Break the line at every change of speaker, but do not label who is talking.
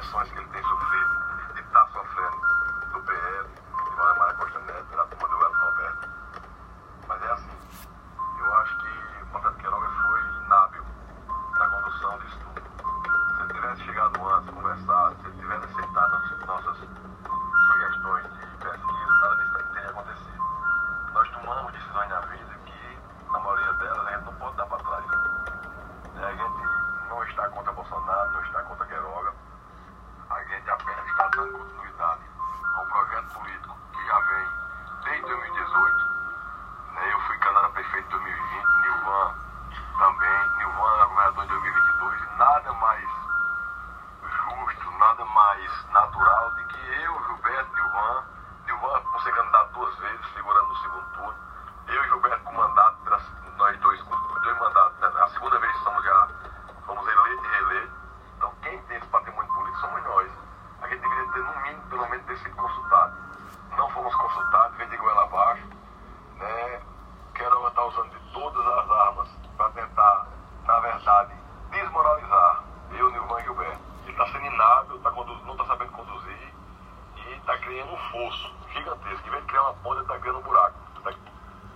pressões que ele tem sofrido, de estar sofrendo do PL, de Valdemar Costa Neto, pela turma do Elton Roberto. Mas é assim, eu acho que o Marcelo Queiroga foi inábil na condução disso tudo. Se ele tivesse chegado antes, conversado, se ele tivesse aceitado as nossas sugestões de pesquisa, nada disso teria acontecido. Nós tomamos decisões na vida que, na maioria delas, a gente não pode dar para trás. A gente não está contra Bolsonaro, não está contra Queiroga. A gente apenas está dando continuidade a um projeto político que já vem desde 2018. Eu fui candidato a prefeito em 2020, Nilvan também. Nilvan era governador em 2022 e nada mais justo, nada mais natural de que eu, Gilberto, Nilvan por ser candidato 2 vezes, figurando no segundo turno, eu e Gilberto com mandato, nós dois com 2 mandatos, né? A segunda vez vamos eleito e reeleito. Então quem tem esse patrimônio político somos nós. A gente deveria ter, no mínimo, pelo menos ter sido consultado. Não fomos consultados, vem de goela abaixo, né? Quero estar usando de todas as armas para tentar, na verdade, desmoralizar eu, Nilvan e Gilberto. Ele está sendo inábil, não está sabendo conduzir e está criando um fosso gigantesco. Em vez de criar uma ponte, ele está criando um buraco.